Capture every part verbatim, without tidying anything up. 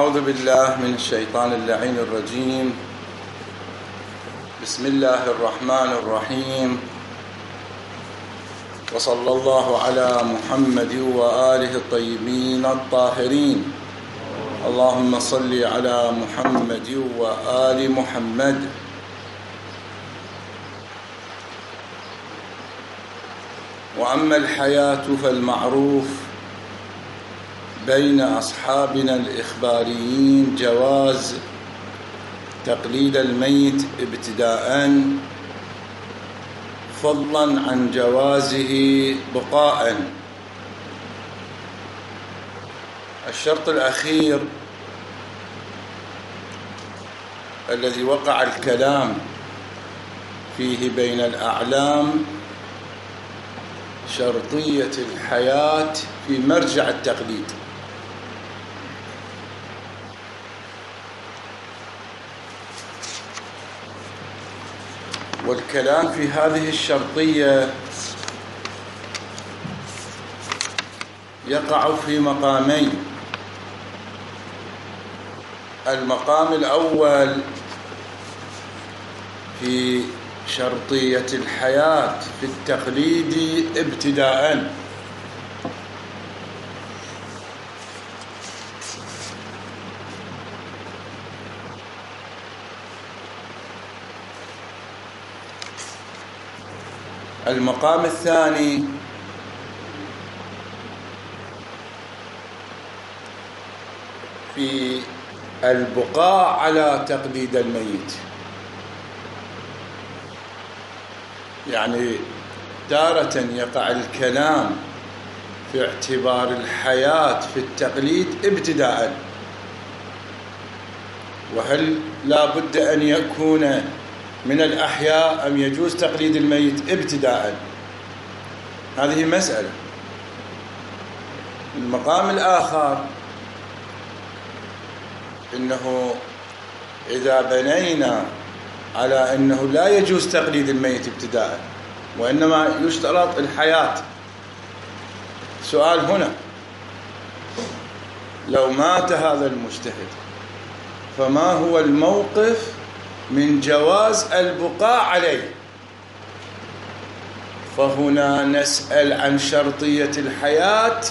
أعوذ بالله من الشيطان اللعين الرجيم. بسم الله الرحمن الرحيم، وصلى الله على محمد وآله الطيبين الطاهرين. اللهم صل على محمد وآل محمد. وأما الحياة فالمعروف بين أصحابنا الإخباريين جواز تقليد الميت ابتداءً، فضلاً عن جوازه بقاءً. الشرط الأخير الذي وقع الكلام فيه بين الأعلام شرطية الحياة في مرجع التقليد. والكلام في هذه الشرطية يقع في مقامين. المقام الأول في شرطية الحياة في التقليد ابتداءً، المقام الثاني في البقاء على تقليد الميت. يعني تارة يقع الكلام في اعتبار الحياة في التقليد ابتداءً، وهل لا بد أن يكون من الأحياء أم يجوز تقليد الميت ابتداءً؟ هذه مسألة. المقام الآخر إنه إذا بنينا على أنه لا يجوز تقليد الميت ابتداءً وإنما يشترط الحياة، سؤال هنا: لو مات هذا المجتهد فما هو الموقف من جواز البقاء عليه؟ فهنا نسأل عن شرطية الحياة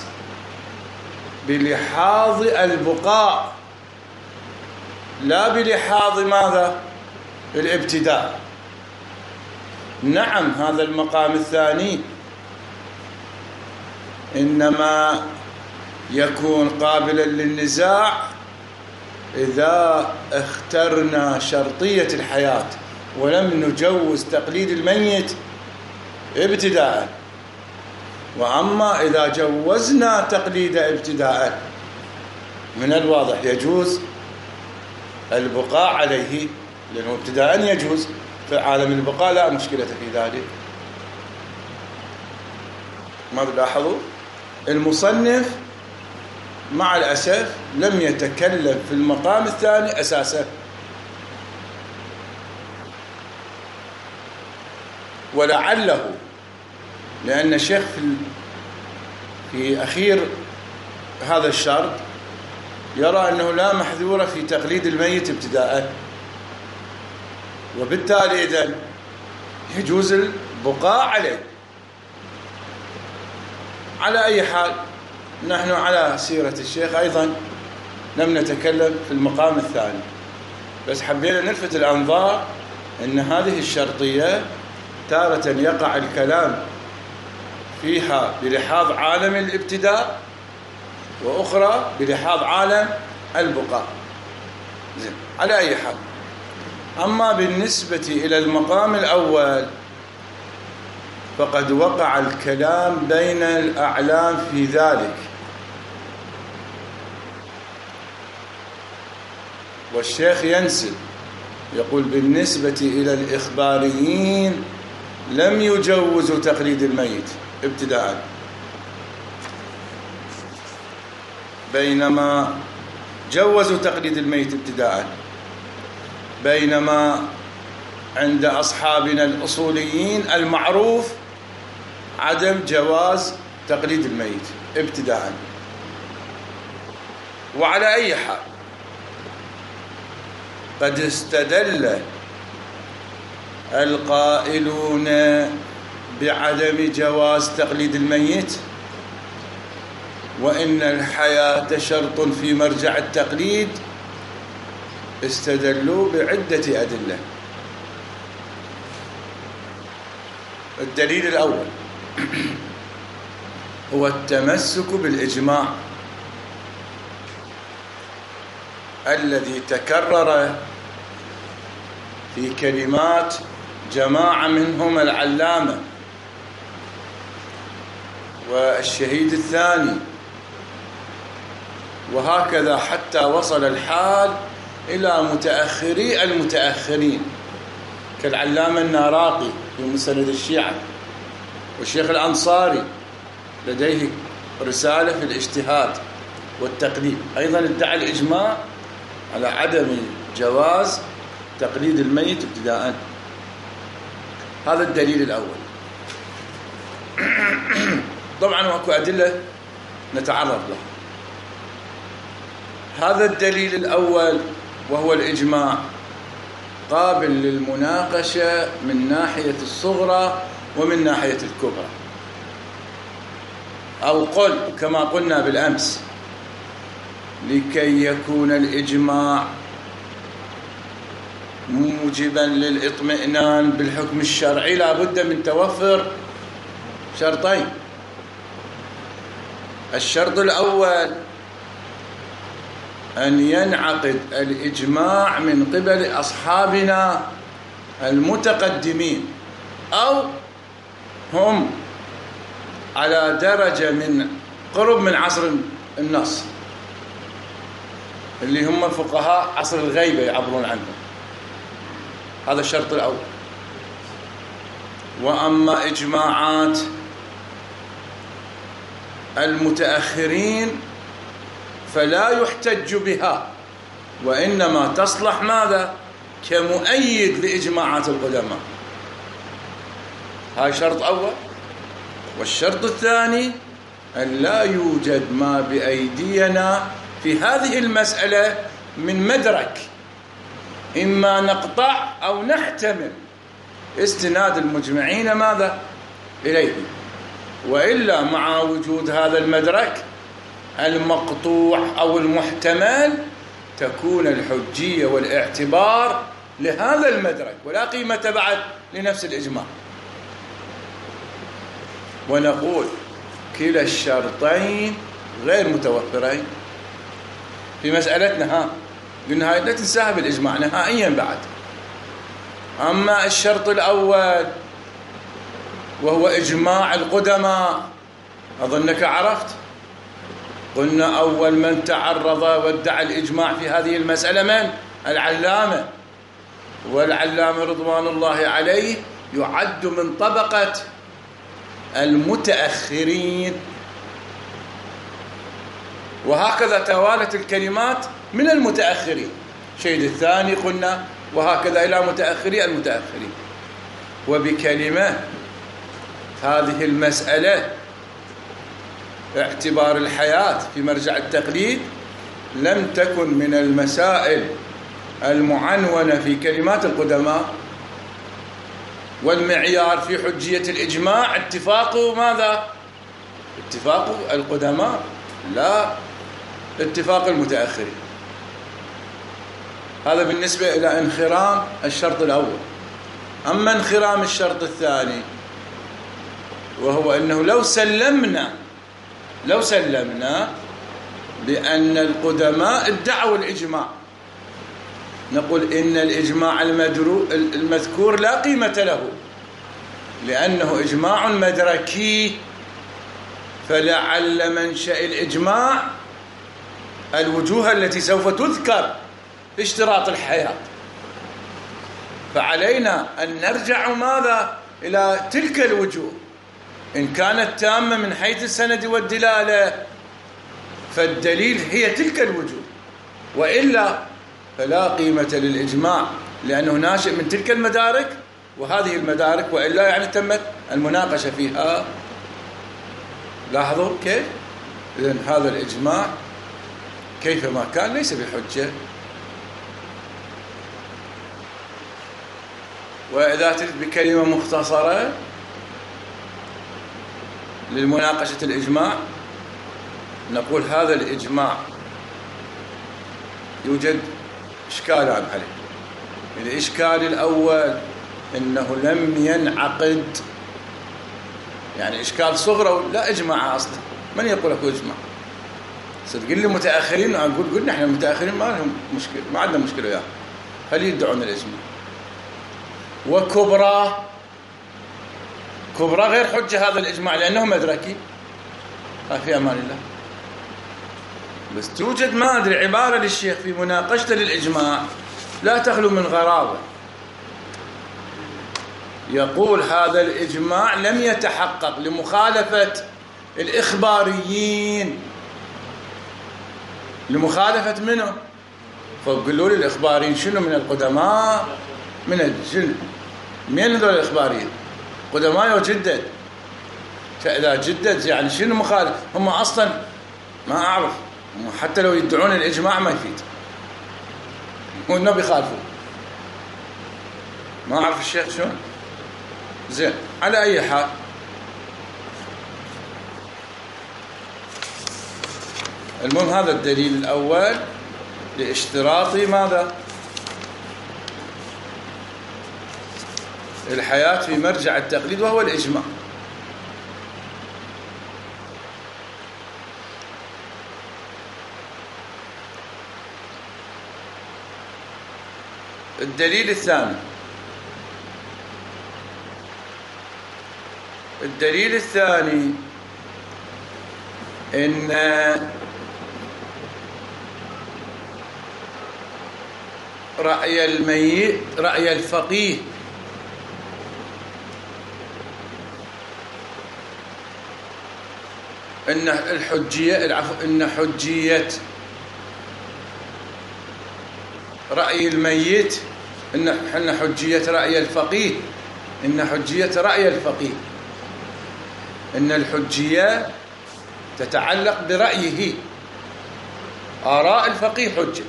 بلحاظ البقاء، لا بلحاظ ماذا؟ الابتداء. نعم، هذا المقام الثاني إنما يكون قابلا للنزاع إذا اخترنا شرطية الحياة ولم نجوز تقليد الميت ابتداءً. وأما إذا جوزنا تقليد ابتداءً من الواضح يجوز البقاء عليه، لأنه ابتداءً يجوز في عالم البقاء، لا مشكلة في ذلك. ماذا لاحظوا؟ المصنف مع الأسف لم يتكلم في المقام الثاني أساساً، ولعله لأن الشيخ في, في أخير هذا الشرط يرى أنه لا محذور في تقليد الميت ابتداءً، وبالتالي إذن يجوز البقاء عليه. على أي حال نحن على سيرة الشيخ أيضا لم نتكلم في المقام الثاني، بس حبينا نلفت الأنظار أن هذه الشرطية تارة يقع الكلام فيها بلحاظ عالم الابتداء، وأخرى بلحاظ عالم البقاء. زين، على أي حال. أما بالنسبة إلى المقام الأول فقد وقع الكلام بين الأعلام في ذلك، والشيخ ينسب يقول بالنسبة إلى الإخباريين لم يجوزوا تقليد الميت ابتداءً، بينما جوزوا تقليد الميت ابتداءً، بينما عند أصحابنا الأصوليين المعروف عدم جواز تقليد الميت ابتداءً. وعلى أي حال قد استدل القائلون بعدم جواز تقليد الميت وإن الحياة شرط في مرجع التقليد، استدلوا بعدة أدلة. الدليل الأول هو التمسك بالإجماع الذي تكرر في كلمات جماعة منهم العلامة والشهيد الثاني، وهكذا حتى وصل الحال إلى متأخري المتأخرين كالعلامة الناراقي في مسند الشيعة، والشيخ الأنصاري لديه رسالة في الاجتهاد والتقليد أيضا ادعى الإجماع على عدم جواز تقليد الميت ابتداء. هذا الدليل الأول. طبعا واكو أدلة نتعرض لها. هذا الدليل الأول وهو الإجماع قابل للمناقشة من ناحية الصغرى ومن ناحية الكبرى، أو قل كما قلنا بالأمس لكي يكون الإجماع موجبا للإطمئنان بالحكم الشرعي لا بد من توفر شرطين. الشرط الأول أن ينعقد الإجماع من قبل أصحابنا المتقدمين أو هم على درجة من قرب من عصر النص اللي هم فقهاء عصر الغيبة يعبرون عنهم. هذا الشرط الأول. وأما إجماعات المتأخرين فلا يحتج بها، وإنما تصلح ماذا؟ كمؤيد لإجماعات القدماء. هاي شرط أول. والشرط الثاني أن لا يوجد ما بأيدينا في هذه المسألة من مدرك إما نقطع أو نحتمل استناد المجمعين ماذا؟ إليه، وإلا مع وجود هذا المدرك المقطوع أو المحتمل تكون الحجية والاعتبار لهذا المدرك ولا قيمة بعد لنفس الإجماع. ونقول كلا الشرطين غير متوفرين في مسألتنا. ها قلنا هاي لا تنساها بالإجماع نهائيا بعد. أما الشرط الأول وهو إجماع القدماء أظنك عرفت. قلنا أول من تعرض وادعى الإجماع في هذه المسألة من؟ العلامة، والعلامة رضوان الله عليه يعد من طبقة المتأخرين. وهكذا توالت الكلمات من المتأخرين، شهيد الثاني قلنا، وهكذا إلى متأخري المتأخرين. وبكلمة هذه المسألة اعتبار الحياة في مرجع التقليد لم تكن من المسائل المعنونة في كلمات القدماء، والمعيار في حجية الإجماع اتفاق ماذا؟ اتفاق القدماء لا اتفاق المتأخرين. هذا بالنسبة إلى انخرام الشرط الأول. أما انخرام الشرط الثاني وهو أنه لو سلمنا لو سلمنا بأن القدماء ادعوا الإجماع، نقول إن الإجماع المذكور لا قيمة له لأنه إجماع مدركي، فلعل منشأ الإجماع الوجوه التي سوف تذكر في اشتراط الحياة، فعلينا أن نرجع ماذا؟ إلى تلك الوجوه إن كانت تامة من حيث السند والدلالة فالدليل هي تلك الوجوه، وإلا فلا قيمة للإجماع لأنه ناشئ من تلك المدارك وهذه المدارك، وإلا يعني تمت المناقشة فيها. لاحظوا كيف؟ إذن هذا الإجماع كيفما كان ليس بحجة. وإذا تريد بكلمة مختصرة للمناقشة الإجماع نقول هذا الإجماع يوجد إشكالان عليه. الإشكال الأول إنه لم ينعقد، يعني إشكال صغرى لا إجماع أصلا. من يقول لك إجماع؟ صدق لي متأخرين، أقول قلنا إحنا المتأخرين ما لهم مشكلة، ما عندنا مشكلة وياه، خليه يدعون الإجماع. وكبرى كبرى غير حجة هذا الإجماع لأنه مدركي، في أمان الله. بس توجد ما أدري عبارة للشيخ في مناقشته للإجماع لا تخلو من غرابة. يقول هذا الإجماع لم يتحقق لمخالفة الإخباريين. لمخالفة منه؟ فقلوا لي الإخباريين شنو؟ من القدماء، من الجن. مين هذول الإخباريين؟ قدماء وجدد. فإذا جدد يعني شنو مخالف؟ هم أصلا ما أعرف، حتى لو يدعون الإجماع ما يفيد، وإنه بيخالفوا. ما أعرف الشيخ شلون. زين، على أي حال المهم هذا الدليل الأول لاشتراط ماذا؟ الحياة في مرجع التقليد وهو الإجماع. الدليل الثاني الدليل الثاني إن رأي الميت رأي الفقيه إن الحجية العفو إن حجية رأي الميت إن إن حجية رأي الفقيه إن حجية رأي الفقيه إن الحجية تتعلق برأيه. آراء الفقيه حجة،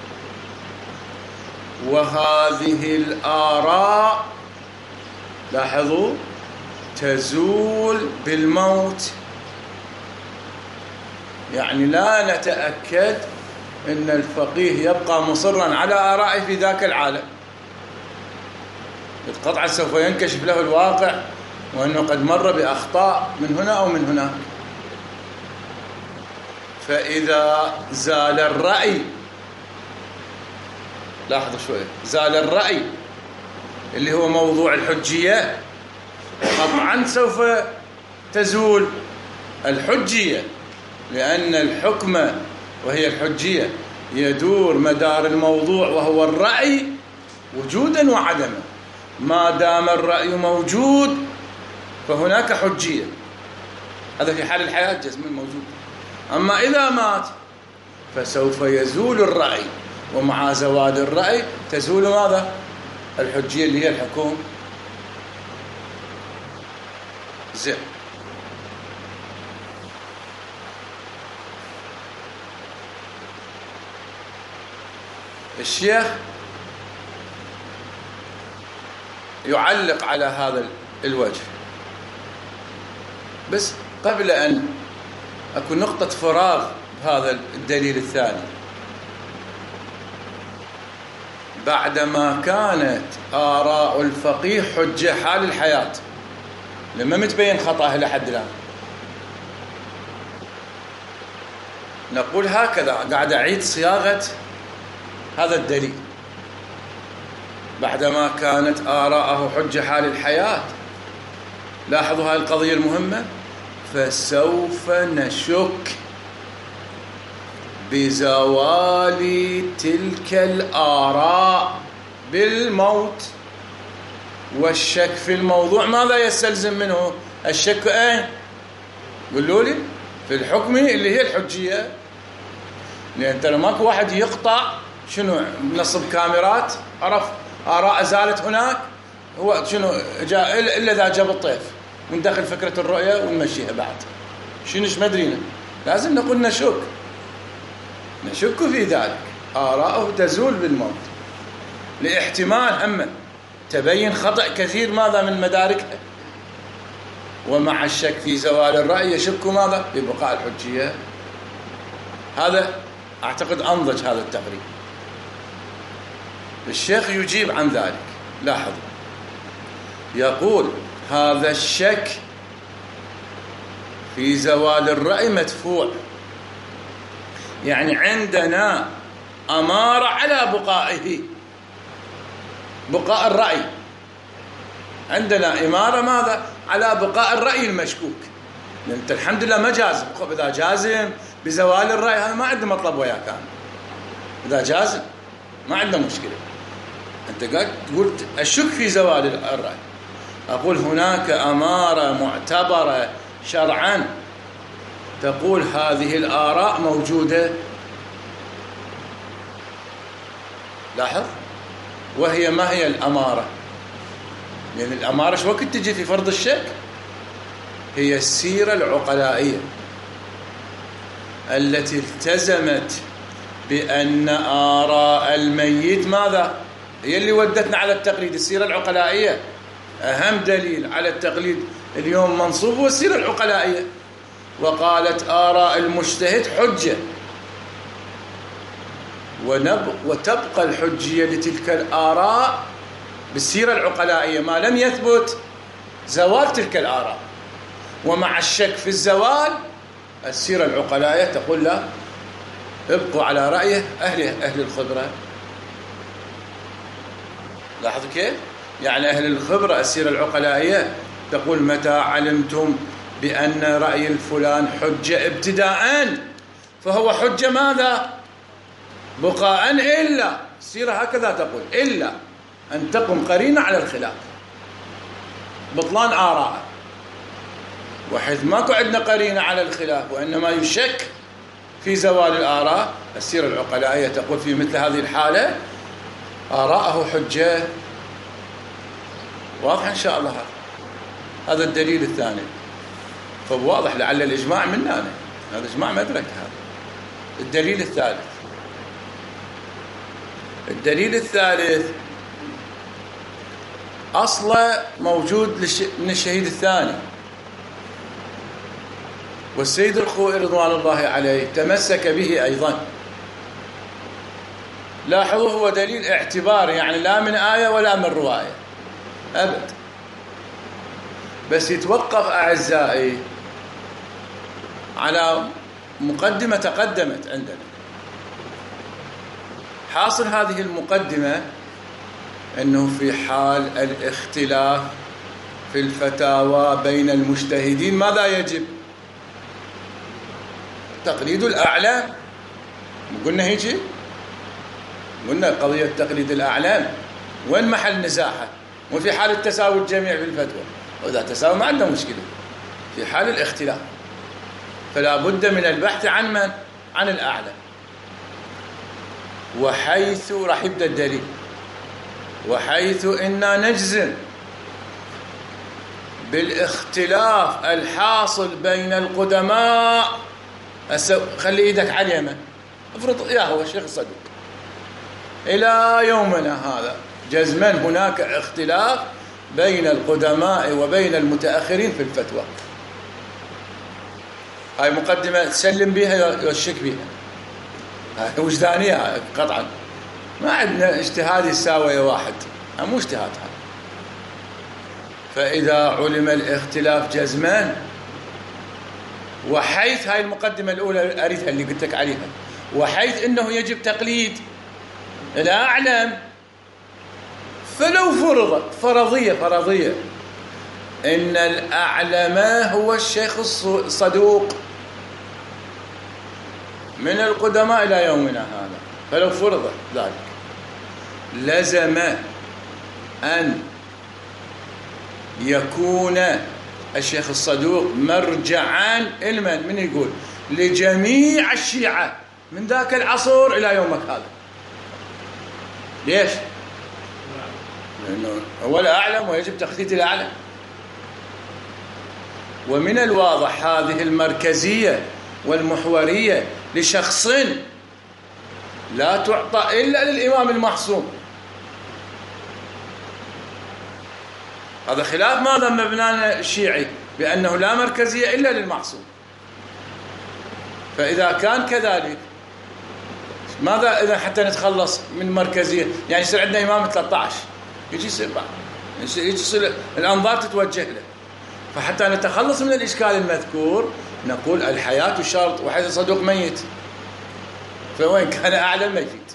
وهذه الآراء لاحظوا تزول بالموت. يعني لا نتأكد إن الفقيه يبقى مصرا على آرائه في ذاك العالم، قطعا سوف ينكشف له الواقع وأنه قد مر بأخطاء من هنا أو من هناك. فإذا زال الرأي، لاحظوا شوية، زال الرأي اللي هو موضوع الحجية، قطعا سوف تزول الحجية، لأن الحكم وهي الحجية يدور مدار الموضوع وهو الرأي وجودا وعدما. ما دام الرأي موجود فهناك حجية، هذا في حال الحياة جسم موجود. أما إذا مات فسوف يزول الرأي، ومع زوال الرأي تزول ماذا؟ الحجية اللي هي الحكم. زين، الشيخ يعلق على هذا الوجه، بس قبل أن أكون نقطة فراغ بهذا الدليل الثاني. بعدما كانت آراء الفقيه حجة حال الحياة، لما متبين خطأه لحد الآن، نقول هكذا، قاعد أعيد صياغة هذا الدليل. بعدما كانت آراءه حجة حال الحياة، لاحظوا هذه القضية المهمة، فسوف نشك بزوال تلك الآراء بالموت. والشك في الموضوع ماذا يستلزم منه؟ الشك أين؟ قولوا لي. في الحكم اللي هي الحجية، لأن ترى ماكو واحد يقطع شنو نصب كاميرات عرف آراء زالت هناك، هو شنو جاء إلا إذا جاب الطيف وندخل فكرة الرؤية ونمشيها بعد شنوش مدرينا. لازم نقول نشك نشك في ذلك. آراءه تزول بالموت لاحتمال هم تبين خطأ كثير ماذا من مداركها. ومع الشك في زوال الرأي يشك ماذا ببقاء الحجية. هذا أعتقد أنضج هذا التقرير. الشيخ يجيب عن ذلك. لاحظوا، يقول هذا الشك في زوال الرأي مدفوع، يعني عندنا أمارة على بقائه، بقاء الرأي، عندنا إمارة ماذا على بقاء الرأي المشكوك. أنت الحمد لله ما جازم، إذا جازم بزوال الرأي هذا ما عندنا مطلب وياك كان. إذا جازم ما عندنا مشكلة. أنت قاعد تقول أشك في زوال الرأي، أقول هناك أمارة معتبرة شرعا تقول هذه الآراء موجودة. لاحظ، وهي ما هي الأمارة؟ لأن يعني الأمارة شو وقت تجي في فرض الشك؟ هي السيرة العقلائية التي التزمت بأن آراء الميت ماذا؟ هي اللي ودتنا على التقليد. السيرة العقلائية أهم دليل على التقليد اليوم منصوب هو السيرة العقلائية. وقالت آراء المجتهد حجة، وتبقى الحجية لتلك الآراء بالسيرة العقلائية ما لم يثبت زوال تلك الآراء. ومع الشك في الزوال السيرة العقلائية تقول لا، ابقوا على رأيه أهل أهل الخبرة. لاحظوا كيف؟ يعني أهل الخبرة السيرة العقلائية تقول متى علمتم بأن رأي الفلان حجة ابتداءً فهو حجة ماذا؟ بقاءً، إلا السيرة هكذا تقول إلا أن تقم قرينة على الخلاف، بطلان آراء. وحيث ماكو عندنا قرينة على الخلاف وإنما يشك في زوال الآراء، السيرة العقلائية تقول في مثل هذه الحالة آراءه حجة. واضح إن شاء الله. هذا الدليل الثاني. فواضح لعل الإجماع منا أنا. هذا إجماع مدرك. هذا الدليل الثالث. الدليل الثالث أصلا موجود من الشهيد الثاني، والسيد الخوئي رضوان الله عليه تمسك به أيضا. لاحظوا هو دليل اعتبار، يعني لا من آية ولا من رواية أبد، بس يتوقف أعزائي على مقدمة تقدمت عندنا. حاصل هذه المقدمة أنه في حال الاختلاف في الفتاوى بين المجتهدين ماذا يجب؟ تقليد الأعلام. قلنا هيجي، قلنا قضية تقليد الأعلام وين محل نزاعها؟ وفي حال التساوي الجميع في الفتوى، وإذا تساوي ما عندنا مشكلة. في حال الاختلاف فلا بد من البحث عن من؟ عن الأعلام. وحيث راح يبدأ الدليل، وحيث إنا نجزم بالاختلاف الحاصل بين القدماء. خلي ايدك على اليمن، افرض يا هو الشيخ الصدوق إلى يومنا هذا جزما هناك اختلاف بين القدماء وبين المتأخرين في الفتوى. هاي مقدمة تسلم بها يشك بها، هاي وجدانية قطعا. ما عندنا اجتهاد يساوي واحد، مو اجتهاد هذا. فإذا علم الاختلاف جزما، وحيث هاي المقدمة الأولى أريدها اللي قلت لك عليها، وحيث إنه يجب تقليد الأعلم، فلو فرض فرضية فرضية إن الأعلم هو الشيخ الصدوق من القدماء إلى يومنا هذا، فلو فرض ذلك لزم أن يكون الشيخ الصدوق مرجعا لمن؟ من يقول لجميع الشيعة من ذاك العصر إلى يومك هذا. ليش؟ لأنه هو الأعلم ويجب تخطيط الأعلم. ومن الواضح هذه المركزية والمحورية لشخص لا تعطى إلا للإمام المحصوم. هذا خلاف ماذا مبنانا الشيعي بأنه لا مركزية إلا للمعصوم. فإذا كان كذلك ماذا إذا حتى نتخلص من مركزية؟ يعني يصير عندنا إمام ثلاثة عشر يجي يصير يصير الأنظار تتوجه له. فحتى نتخلص من الإشكال المذكور نقول الحياة شرط، وحيث صدوق ميت فوين كان أعلم ما يفيد.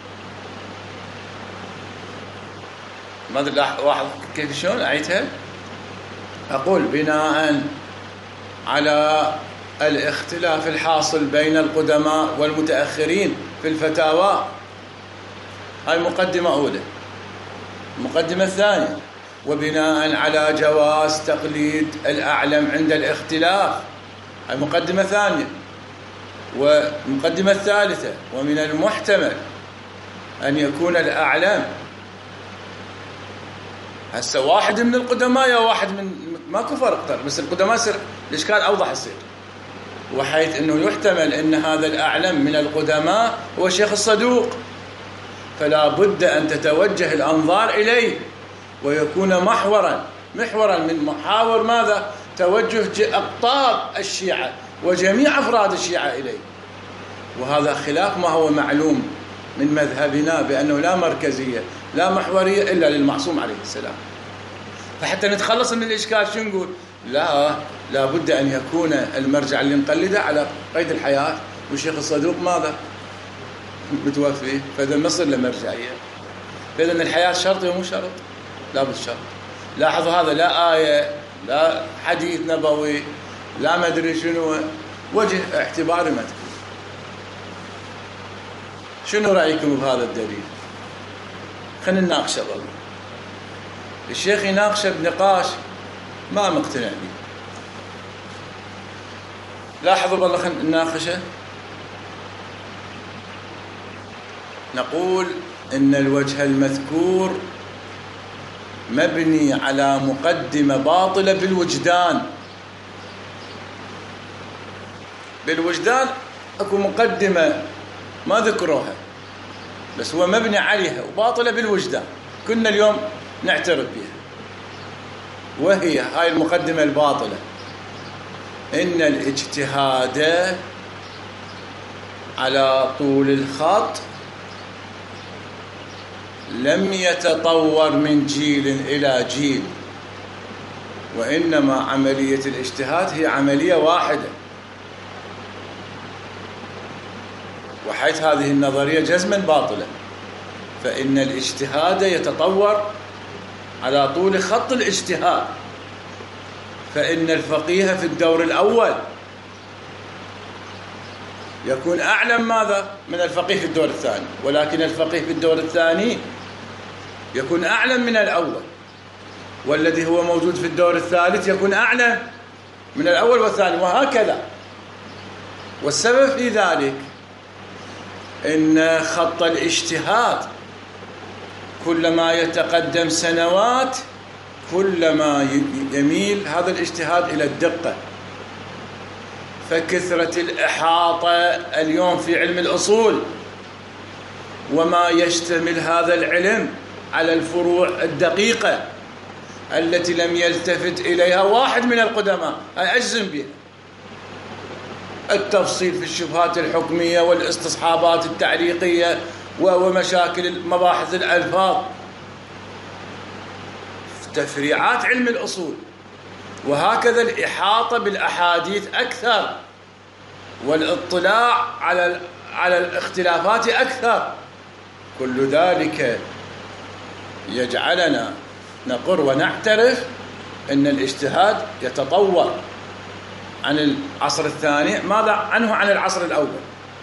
ماذا لاحظ كيف شلون أعيدها؟ أقول بناء على الاختلاف الحاصل بين القدماء والمتأخرين في الفتاوى، هاي مقدمة أولى. المقدمة الثانية وبناء على جواز تقليد الأعلم عند الاختلاف، هاي مقدمة ثانية. والمقدمة الثالثة ومن المحتمل أن يكون الأعلم هسه واحد من القدماء يا واحد من ماكو فرق ترى، بس القدماء يصير الإشكال أوضح يصير، وحيث أنه يحتمل أن هذا الأعلم من القدماء هو الشيخ الصدوق، فلا بد أن تتوجه الأنظار إليه ويكون محورا محورا من محاور ماذا؟ توجه أقطاب الشيعة وجميع أفراد الشيعة إليه. وهذا خلاف ما هو معلوم من مذهبنا بأنه لا مركزية لا محورية إلا للمعصوم عليه السلام. فحتى نتخلص من الإشكال شو نقول؟ لا لا بد أن يكون المرجع اللي نقلده على قيد الحياة، والشيخ الصدوق ماذا؟ متوفي، فإذا مصر لمرجعية. فإذا الحياة شرط ومو شرط؟ لا بالشرط. لاحظوا هذا لا آية لا حديث نبوي لا مدري شنو، وجه اعتباري مذكور. شنو رأيكم بهذا الدليل؟ خلينا نناقشه. والله الشيخ يناقشه بنقاش ما مقتنع به. لاحظوا والله خلينا نناقشه. نقول إن الوجه المذكور مبني على مقدمة باطلة بالوجدان. بالوجدان اكو مقدمة ما ذكروها بس هو مبني عليها وباطلة بالوجدان، كنا اليوم نعترف بها. وهي هاي المقدمة الباطلة إن الاجتهاد على طول الخط لم يتطور من جيل إلى جيل، وإنما عملية الاجتهاد هي عملية واحدة. وحيث هذه النظرية جزما باطلة، فإن الاجتهاد يتطور على طول خط الاجتهاد. فإن الفقيه في الدور الأول يكون أعلم ماذا من الفقيه في الدور الثاني، ولكن الفقيه في الدور الثاني يكون أعلم من الأول، والذي هو موجود في الدور الثالث يكون أعلم من الأول والثاني، وهكذا. والسبب في ذلك إن خط الاجتهاد كلما يتقدم سنوات كلما يميل هذا الاجتهاد إلى الدقة. فكثرة الإحاطة اليوم في علم الأصول وما يشتمل هذا العلم على الفروع الدقيقة التي لم يلتفت إليها واحد من القدماء، أي أجزم بها. التفصيل في الشبهات الحكمية والاستصحابات التعليقية ومشاكل مباحث الألفاظ، تفريعات علم الأصول، وهكذا الإحاطة بالأحاديث أكثر، والاطلاع على على الاختلافات أكثر. كل ذلك يجعلنا نقر ونعترف أن الاجتهاد يتطور عن العصر الثاني ماذا عنه عن العصر الأول.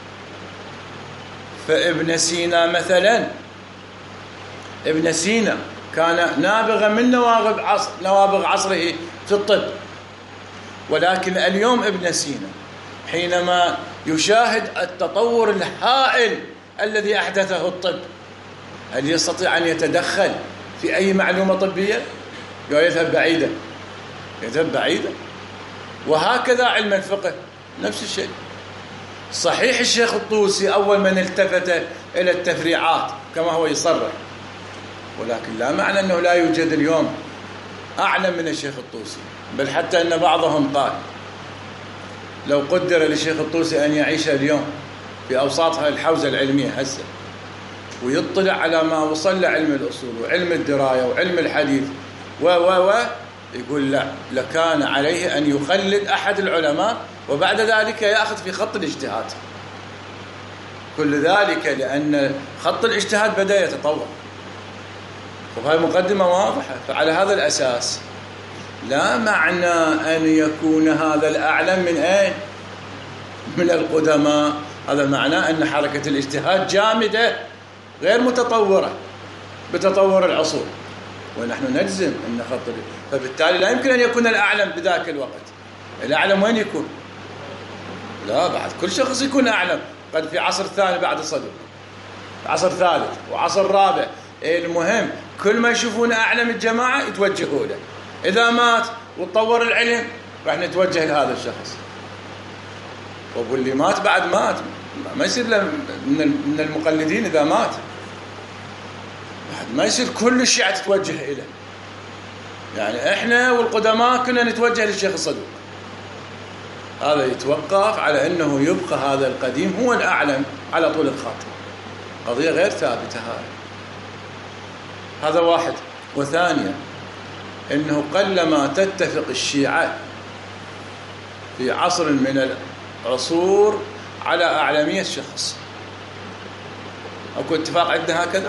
فابن سينا مثلا، ابن سينا كان نابغا من نوابغ عصر نوابغ عصره في الطب، ولكن اليوم ابن سينا حينما يشاهد التطور الهائل الذي أحدثه الطب، هل يستطيع أن يتدخل في أي معلومة طبية؟ يذهب بعيدا يذهب بعيدا. وهكذا علم الفقه نفس الشيء. صحيح الشيخ الطوسي أول من التفت إلى التفريعات كما هو يصرح، ولكن لا معنى أنه لا يوجد اليوم أعلم من الشيخ الطوسي، بل حتى أن بعضهم قال لو قدر للشيخ الطوسي أن يعيش اليوم في أوساط الحوزة العلمية هسه ويطلع على ما وصل لعلم الأصول وعلم الدراية وعلم الحديث و و و يقول لا، لكان عليه أن يخلد أحد العلماء وبعد ذلك يأخذ في خط الاجتهاد. كل ذلك لأن خط الاجتهاد بدأ يتطور. وهي مقدمة واضحة. فعلى هذا الأساس لا معنى أن يكون هذا الأعلم من أين؟ من القدماء. هذا معناه أن حركة الاجتهاد جامدة غير متطورة بتطور العصور، ونحن نجزم أن خط. فبالتالي لا يمكن أن يكون الأعلم بذاك الوقت. الأعلم وين يكون؟ لا، بعد كل شخص يكون أعلم، قد في عصر ثاني بعد الصدر، عصر ثالث وعصر رابع. المهم كل ما يشوفون أعلم الجماعة يتوجهوا له. إذا مات وتطور العلم راح نتوجه لهذا الشخص. واللي مات بعد مات، ما يصير له من المقلدين إذا مات بعد ما يصير كل الشيعة تتوجه إليه. يعني إحنا والقدماء كنا نتوجه للشيخ الصدوق. هذا يتوقف على أنه يبقى هذا القديم هو الأعلم على طول الخط. قضية غير ثابتة هاي. هذا واحد. وثانيا أنه قلما تتفق الشيعة في عصر من العصور على أعلمية شخص. أكو اتفاق عندنا هكذا؟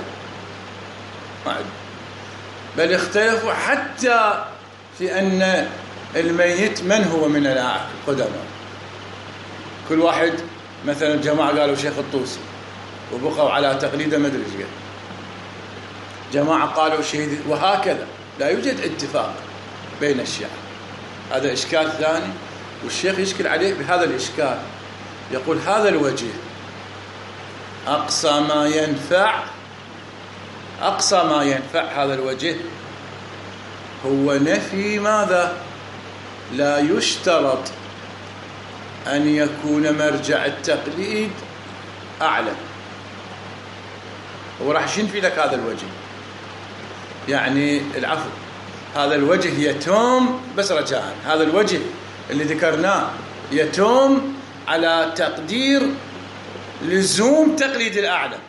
ما عندنا. بل اختلفوا حتى في أن الميت من هو من القدماء. كل واحد مثلا جماعة قالوا شيخ الطوسي وبقوا على تقليده ما ادري ايش قال، جماعة قالوا شهيد، وهكذا. لا يوجد اتفاق بين الشيعة. هذا إشكال ثاني، والشيخ يشكل عليه بهذا الإشكال. يقول هذا الوجه أقصى ما ينفع أقصى ما ينفع هذا الوجه هو نفي ماذا؟ لا يشترط أن يكون مرجع التقليد أعلى. وراح ينفي لك هذا الوجه، يعني العفو، هذا الوجه يتم، بس رجاء هذا الوجه اللي ذكرناه يتم على تقدير لزوم تقليد الأعلم،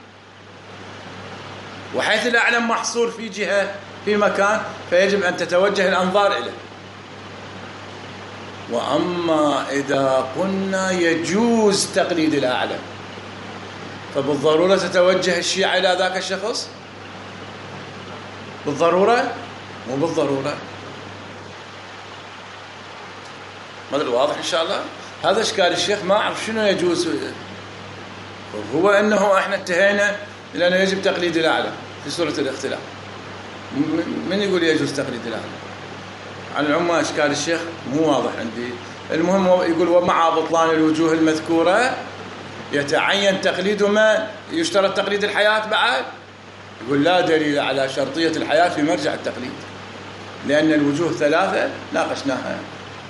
وحيث الأعلم محصور في جهة في مكان فيجب أن تتوجه الأنظار إليه. وأما إذا قلنا يجوز تقليد الأعلم فبالضرورة تتوجه الشيعة إلى ذاك الشخص؟ بالضرورة؟ مو بالضرورة. ما أدري واضح إن شاء الله. هذا إشكال الشيخ، ما أعرف شنو يجوز. هو أنه إحنا انتهينا لأنه يجب تقليد الأعلم في سورة الاختلاف. من يقول يجوز تقليد الأعلم؟ على العموم إشكال الشيخ مو واضح عندي. المهم يقول ومع بطلان الوجوه المذكورة يتعين تقليد ما يشترط تقليد الحياة بعد. يقول لا دليل على شرطية الحياة في مرجع التقليد، لأن الوجوه ثلاثة ناقشناها.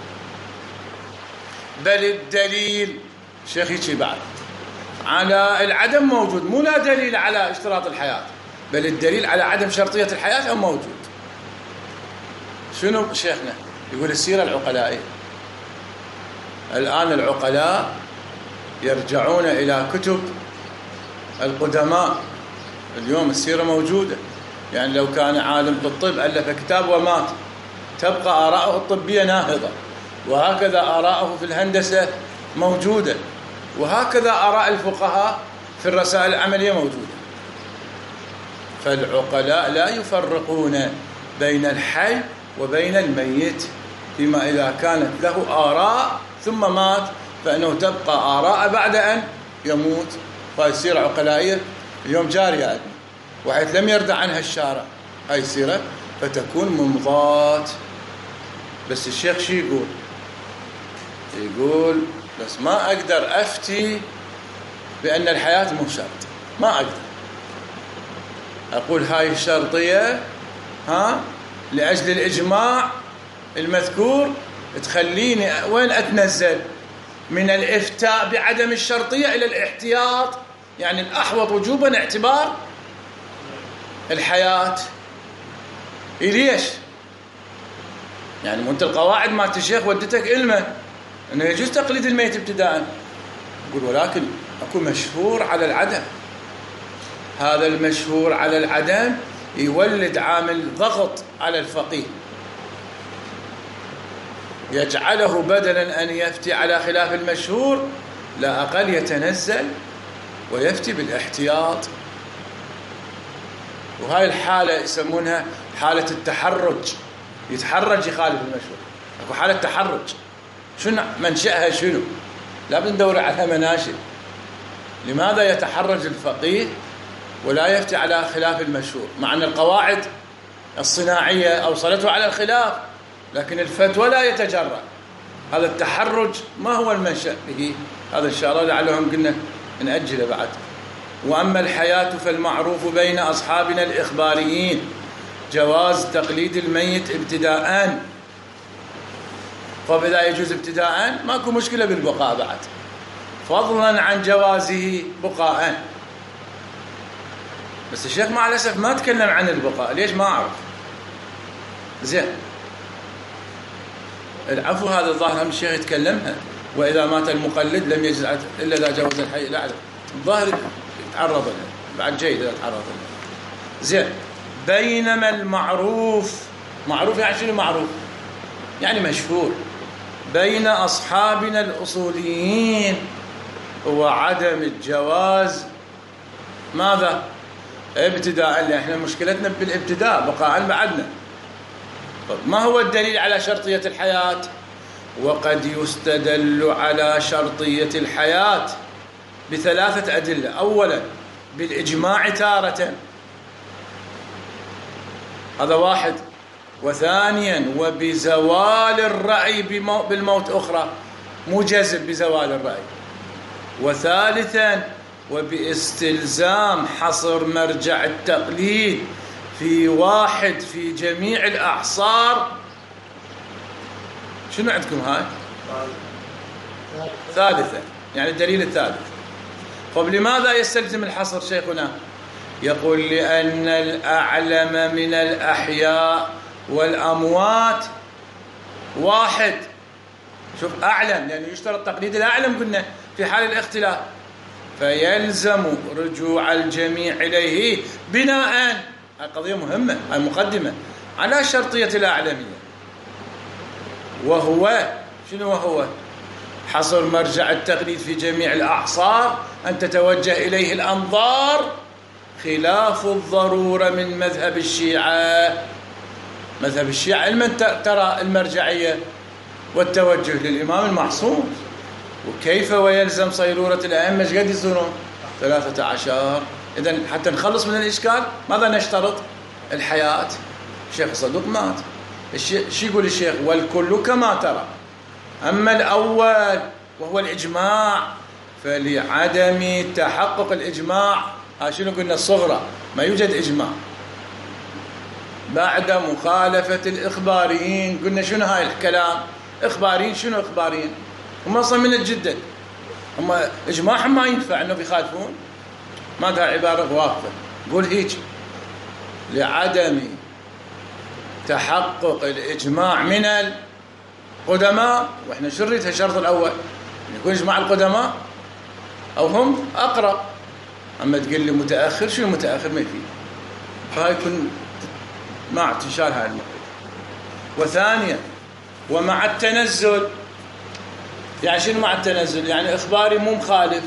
بل الدليل الشيخ يجي بعد على العدم موجود، مو لا دليل على اشتراط الحياة، بل الدليل على عدم شرطية الحياة موجود. شنو شيخنا؟ يقول السيرة العقلائية. الآن العقلاء يرجعون إلى كتب القدماء. اليوم السيرة موجودة. يعني لو كان عالم بالطب ألف كتاب ومات تبقى آراءه الطبية ناهضة، وهكذا آراءه في الهندسة موجودة، وهكذا آراء الفقهاء في الرسائل العملية موجودة. فالعقلاء لا يفرقون بين الحي وبين الميت، فيما إذا كانت له آراء ثم مات فإنه تبقى آراء بعد أن يموت. فهي السيرة عقلائية اليوم جارية عندنا، وحيث لم يرد عنها الشارع هاي السيرة فتكون ممضات. بس الشيخ شي يقول؟ يقول بس ما أقدر أفتي بأن الحياة مو شرط، ما أقدر أقول هاي الشرطية ها لأجل الإجماع المذكور تخليني وين أتنزل من الإفتاء بعدم الشرطية إلى الاحتياط، يعني الأحوط وجوبا اعتبار الحياة. ليش؟ يعني مو انت القواعد مالت الشيخ ودتك علمه انه يجوز تقليد الميت ابتداء، يقول ولكن اكو مشهور على العدم. هذا المشهور على العدم يولد عامل ضغط على الفقيه، يجعله بدلا أن يفتي على خلاف المشهور لا أقل يتنزل ويفتي بالاحتياط. وهاي الحالة يسمونها حالة التحرج، يتحرج يخالف المشهور. أكو حالة تحرج، شنو منشأها؟ شنو؟ لا ندور على مناشئ. لماذا يتحرج الفقيه ولا يفتي على خلاف المشهور، مع أن القواعد الصناعية أوصلته على الخلاف، لكن الفتوى لا يتجرأ؟ هذا التحرج ما هو المنشأ به؟ هذا إن شاء الله لعلهم قلنا نأجله بعد. وأما الحياة فالمعروف بين أصحابنا الإخباريين جواز تقليد الميت ابتداءً. فبإذا يجوز ابتداءً ماكو مشكلة بالبقاء بعد، فضلاً عن جوازه بقاءً. بس الشيخ مع الأسف ما تكلم عن البقاء، ليش ما أعرف. زين، العفو هذا الظاهر هم الشيخ يتكلمها، وإذا مات المقلد لم يجز إلا إذا جوز الحي. لا أعلم، الظاهر يتعرض له بعد، جيد إذا تعرض له. زين، بينما المعروف، معروف يعني شنو معروف؟ يعني مشهور بين أصحابنا الأصوليين هو عدم الجواز. ماذا؟ ابتداء، لأن احنا مشكلتنا بالابتداء، بقاء بعدنا. ما هو الدليل على شرطية الحياة؟ وقد يستدل على شرطية الحياة بثلاثة أدلة. أولا بالإجماع تارة، هذا واحد. وثانيا وبزوال الرأي بالموت أخرى، مو جزم بزوال الرأي. وثالثا وباستلزام حصر مرجع التقليد في واحد في جميع الأعصار. شنو عندكم هاي؟ ثالثا، يعني الدليل الثالث. طب لماذا يستلزم الحصر شيخنا؟ يقول لأن الأعلم من الأحياء والأموات واحد. شوف، أعلم يعني يشترط تقليد الأعلم قلنا في حال الاختلاف، فيلزم رجوع الجميع إليه بناءً، قضية مهمة، المقدمة على شرطية الأعلمية. وهو شنو وهو؟ حصر مرجع التقليد في جميع الأعصار، أن تتوجه إليه الأنظار خلاف الضرورة من مذهب الشيعة. مذهب الشيعة لمن ترى المرجعية والتوجه للإمام المعصوم. وكيف ويلزم صيرورة الأئمة قد يصيرون؟ ثلاثة عشر. إذن حتى نخلص من الإشكال ماذا نشترط؟ الحياة. الشيخ صدوق مات، شو يقول الشيخ؟ والكل كما ترى. أما الأول وهو الإجماع فلعدم تحقق الإجماع، ها شنو قلنا؟ الصغرى، ما يوجد إجماع بعد مخالفة الإخباريين. قلنا شنو هاي الكلام؟ إخباريين، شنو إخباريين؟ هم أصلا من الجدد، هم إجماعهم ما ينفع أنه بيخالفون. ماذا عبارة واقفة؟ قول هيك: لعدم تحقق الإجماع من القدماء. وإحنا شريتها الشرط الأول يكون إجماع القدماء أو هم أقرب. أما تقول لي متأخر، شنو متأخر؟ ما يفيد. فهاي يكون مع انتشار هاي الموقف. وثانيا ومع التنزل. يعني شنو مع التنزل؟ يعني إخباري مو مخالف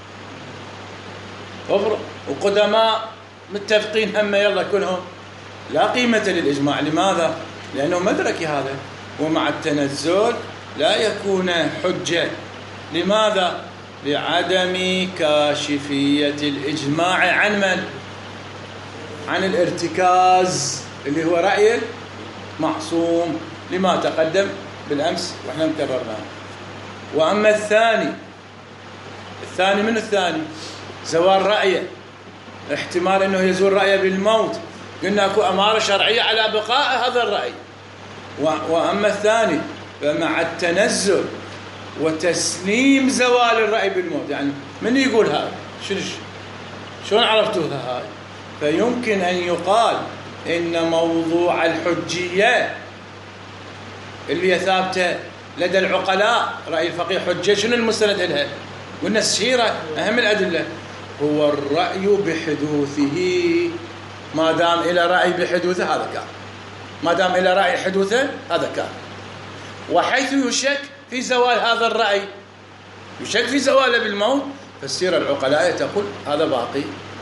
وقدماء متفقين هم يلا كلهم، لا قيمة للإجماع. لماذا؟ لأنه مدركي هذا. ومع التنزل لا يكون حجة. لماذا؟ لعدم كاشفية الإجماع عن من؟ عن الارتكاز اللي هو رأي معصوم، لما تقدم بالأمس وإحنا مكررناه. وأما الثاني، الثاني من الثاني زوال رأيه، احتمال أنه يزول رأيه بالموت، قلنا أكو أمارة شرعية على بقاء هذا الرأي. وأما الثاني فمع التنزل وتسليم زوال الرأي بالموت. يعني من يقول هذا؟ شنو شلون عرفتوها هاي؟ فيمكن أن يقال إن موضوع الحجية اللي هي ثابتة لدى العقلاء، رأي الفقيه حجة، شنو المستند لها؟ قلنا السيرة أهم الأدلة، هو الرأي بحدوثه، ما دام إلى رأي بحدوثه هذا كان، ما دام إلى رأي حدوثه هذا كان. وحيث يشك في زوال هذا الرأي، يشك في زواله بالموت، فالسيرة العقلاء تقول هذا باقي.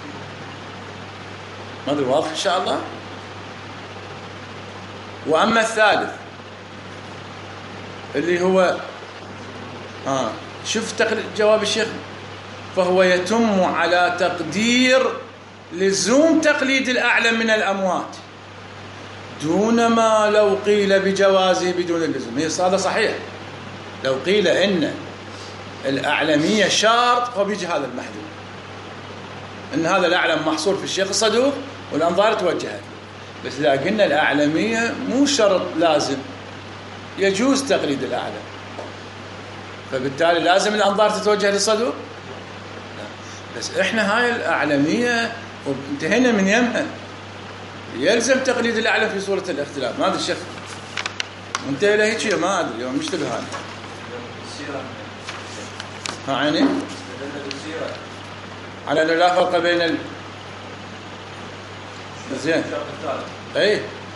ما أدري واضح إن شاء الله. وأما الثالث اللي هو آه شوف تقرير جواب الشيخ، فهو يتم على تقدير لزوم تقليد الأعلم من الأموات دون ما لو قيل بجوازه بدون اللزوم. هي هذا صحيح، لو قيل إن الأعلمية شرط فبيجي هذا المحذور، إن هذا الأعلم محصور في الشيخ الصدوق والأنظار توجهت. بس إذا قلنا الأعلمية مو شرط لازم، يجوز تقليد الأعلم، فبالتالي لازم الأنظار تتوجه للصدوق. بس إحنا هاي الأعلمية وانتهينا من يمها، يلزم تقليد الأعلم في صورة الاختلاف. ما أدري الشيخ انتهي له هيك، ما أدري اليوم مشتبه هذا. ها عيني على أنه لا فرق بين ال... زين اي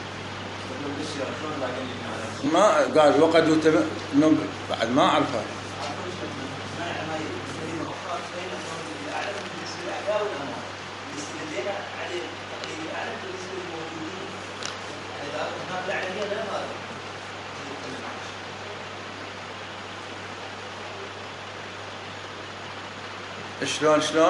ما قال وقد يتم... بعد ما اعرفها. شلون شلون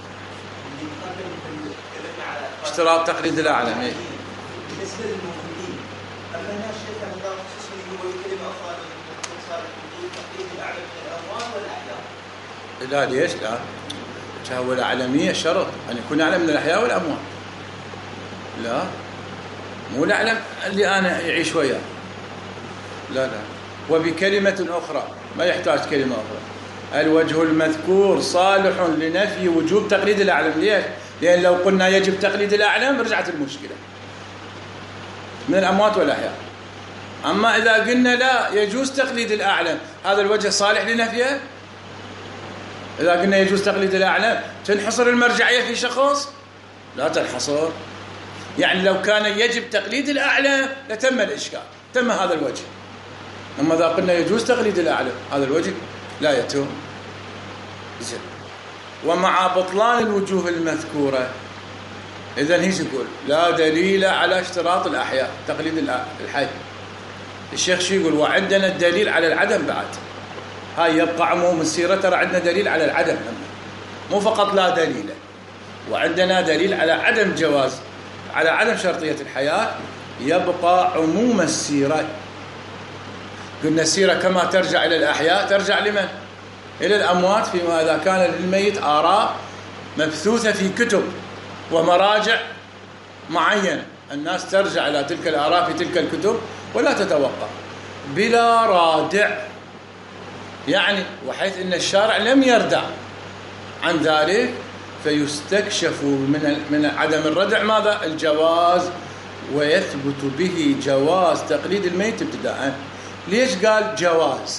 اشتراط تقليد الأعلم؟ ايه بالنسبة للموجودين، أما الناس شايفة أن الله خصوصا يقول كلمة أخرى تقليد الأعلم من الأموات والأحياء. لا ليش لا؟ هو الأعلمية شرط أن يكون أعلم من الأحياء والأموات. لا مو الأعلم اللي أنا يعيش وياه، لا لا. وبكلمة أخرى، ما يحتاج كلمة أخرى، الوجه المذكور صالح لنفي وجوب تقليد الأعلم. ليش؟ لأن لو قلنا يجب تقليد الأعلم رجعت المشكلة من الأموات والأحياء. أما إذا قلنا لا يجوز تقليد الأعلم، هذا الوجه صالح لنفيه. إذا قلنا يجوز تقليد الأعلم تنحصر المرجعية في شخص؟ لا تنحصر. يعني لو كان يجب تقليد الأعلم لتم الإشكال، تم هذا الوجه. أما إذا قلنا يجوز تقليد الأعلم هذا الوجه لا يتم. زين. ومع بطلان الوجوه المذكورة، إذن هيش يقول لا دليل على اشتراط الأحياء تقليد الحي. الشيخ شو يقول؟ وعندنا الدليل على العدم بعد. هاي يبقى عموم السيرة، ترى عندنا دليل على العدم، مو فقط لا دليل، وعندنا دليل على عدم جواز، على عدم شرطية الحياة. يبقى عموم السيرة. قلنا السيرة كما ترجع إلى الأحياء ترجع لمن؟ إلى الأموات، فيما إذا كان للميت آراء مبثوثة في كتب ومراجع معينة، الناس ترجع إلى تلك الآراء في تلك الكتب ولا تتوقف بلا رادع. يعني وحيث إن الشارع لم يردع عن ذلك، فيستكشف من من عدم الردع ماذا؟ الجواز، ويثبت به جواز تقليد الميت ابتداءً. ليش قال جواز؟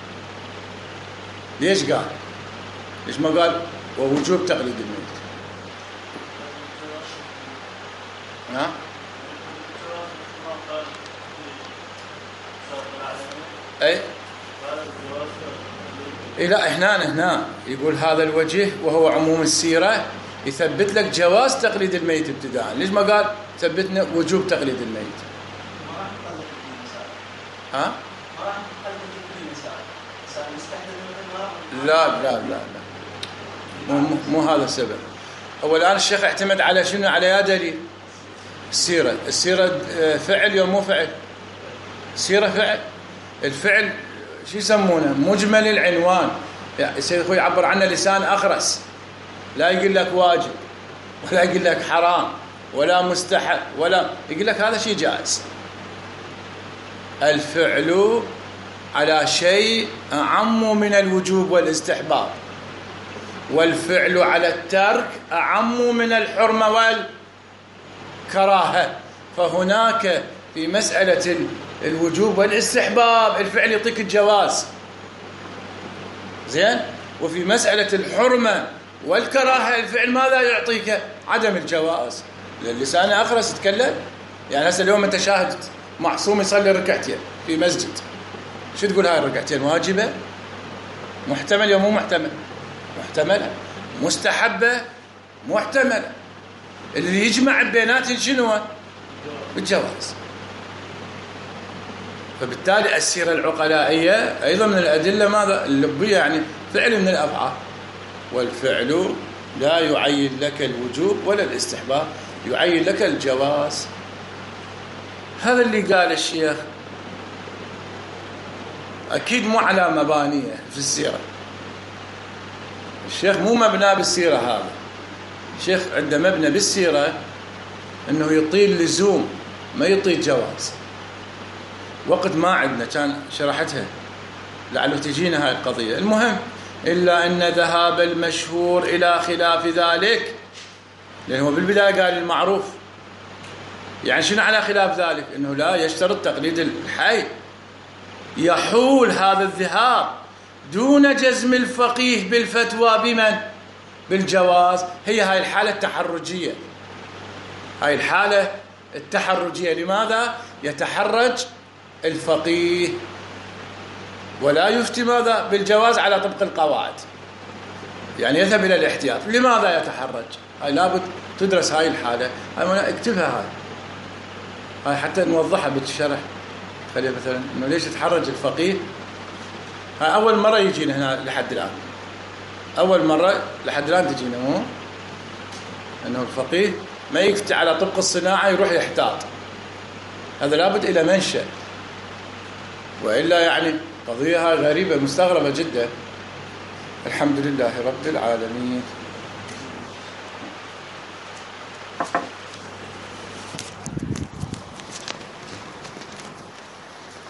ليش قال؟ ليش ما قال ووجوب تقليد الميت؟ ها؟ أي؟ إيه لا هنا هنا يقول هذا الوجه وهو عموم السيرة يثبت لك جواز تقليد الميت ابتداء. ليش ما قال ثبتنا وجوب تقليد الميت؟ ها؟ لا لا لا لا مو, مو هذا السبب. هو الآن الشيخ اعتمد على شنو؟ على يا دليل السيرة. السيرة فعل يوم مو فعل؟ السيرة فعل. الفعل شو يسمونه؟ مجمل العنوان. يعني السيد أخوي يعبر عنه لسان أخرس، لا يقول لك واجب ولا يقول لك حرام ولا مستحب، ولا يقول لك هذا شيء جائز. الفعل على شيء أعم من الوجوب والاستحباب، والفعل على الترك أعم من الحرمة والكراهة. فهناك في مسألة الوجوب والاستحباب، الفعل يعطيك الجواز، زين. وفي مسألة الحرمة والكراهة الفعل ماذا يعطيك؟ عدم الجواز. اللسان أخرس يتكلم. يعني هسه اليوم أنت شاهد معصوم يصلي ركعتين في مسجد، شو تقول هاي الركعتين؟ واجبة؟ محتمل يا مو محتمل؟ محتملة. مستحبة؟ محتملة. اللي يجمع بيناتهم شنو؟ بالجواز. فبالتالي السيرة العقلائية أيضا من الأدلة ماذا؟ اللبية، يعني فعل من الأفعال، والفعل لا يعين لك الوجوب ولا الاستحباب، يعين لك الجواز. هذا اللي قال الشيخ، أكيد مو على مبانية في السيرة. الشيخ مو مبنى بالسيرة، هذا الشيخ عنده مبنى بالسيرة أنه يطيل لزوم، ما يطيل جواز. وقت ما عندنا كان شرحتها لعله تجينا هاي القضية. المهم إلا أن ذهاب المشهور إلى خلاف ذلك، لأنه بالبداية قال المعروف، يعني شنو على خلاف ذلك؟ أنه لا يشترط تقليد الحي. يحول هذا الذهاب دون جزم الفقيه بالفتوى بمن؟ بالجواز. هي هاي الحالة التحرجية، هاي الحالة التحرجية. لماذا؟ يتحرج الفقيه ولا يفتي ماذا؟ بالجواز على طبق القواعد، يعني يذهب إلى الاحتياط. لماذا يتحرج؟ هاي لابد تدرس هاي الحالة، هاي اكتبها، هاي هاي حتى نوضحها بالشرح. خلينا مثلا انه ليش يتحرج الفقيه. هاي اول مره يجينا هنا لحد الان، اول مره لحد الان تجينا، مو انه الفقيه ما يفتي على طبق الصناعه يروح يحتاط، هذا لابد الى منشأ، والا يعني قضيه هاي غريبه مستغربه جدا. الحمد لله رب العالمين.